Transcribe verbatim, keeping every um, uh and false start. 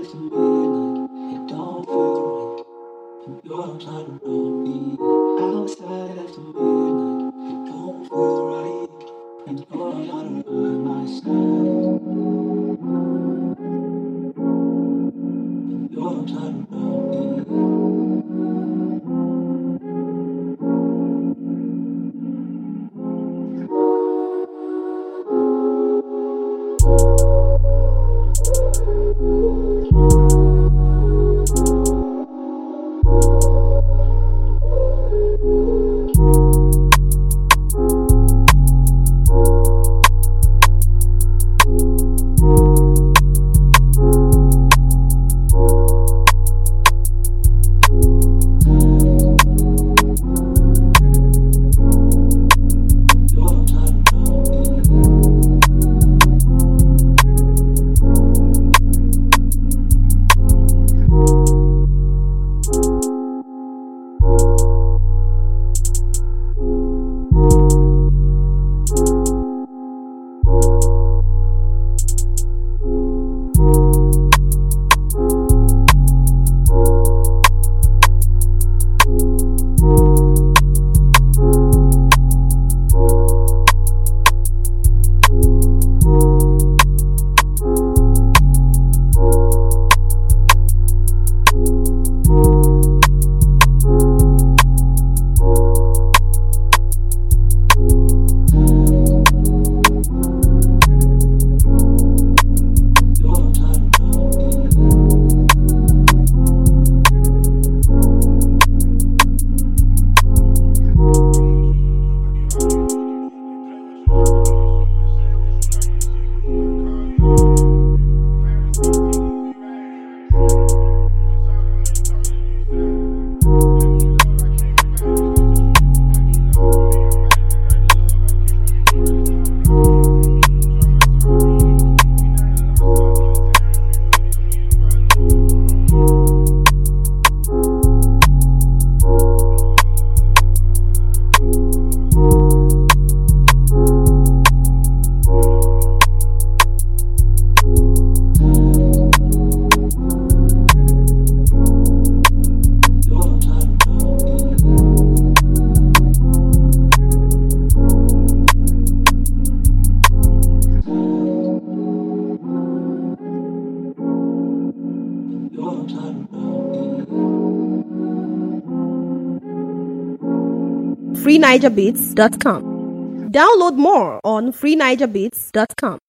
next to me like it don't feel right. And you're outside around me. Outside after midnight, it don't feel right. And you're not around my side. And you're outside around me. free niger beats dot com. Download more on free niger beats dot com.